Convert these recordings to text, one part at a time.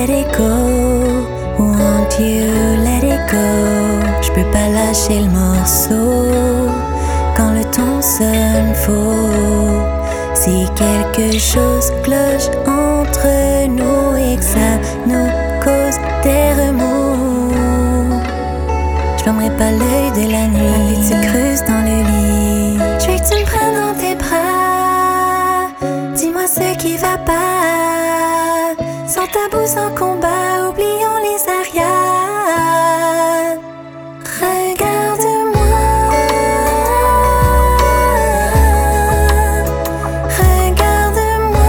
let it go. Won't you let it go? Je peux pas lâcher le morceau quand le ton sonne faux. Si quelque chose cloche entre nous et que ça nous cause des remous, je fermerai pas l'œil de la nuit. Tu creuses dans le lit. Je veux que tu me prennes dans tes bras. Dis-moi ce qui va pas. Sans tabou, sans combat, oublions les arrières. Regarde-moi. Regarde-moi.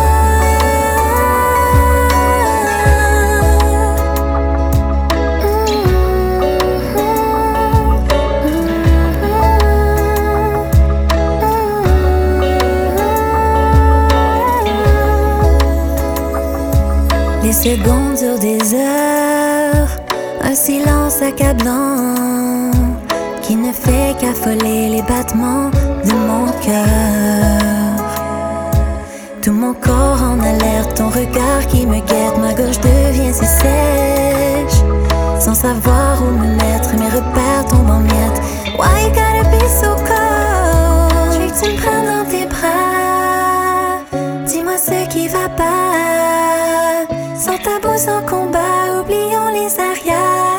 Les secondes durent des heures, un silence accablant qui ne fait qu'affoler les battements de mon cœur. Tout mon corps en alerte, ton regard qui me guette, ma gorge devient si sèche, sans savoir où me mettre, mes repères tombent en miettes. Why you gotta be so cold? Je veux que tu me prennes dans tes bras. Dis-moi ce qui va pas. Sans tabou, sans combat, oublions les arrières.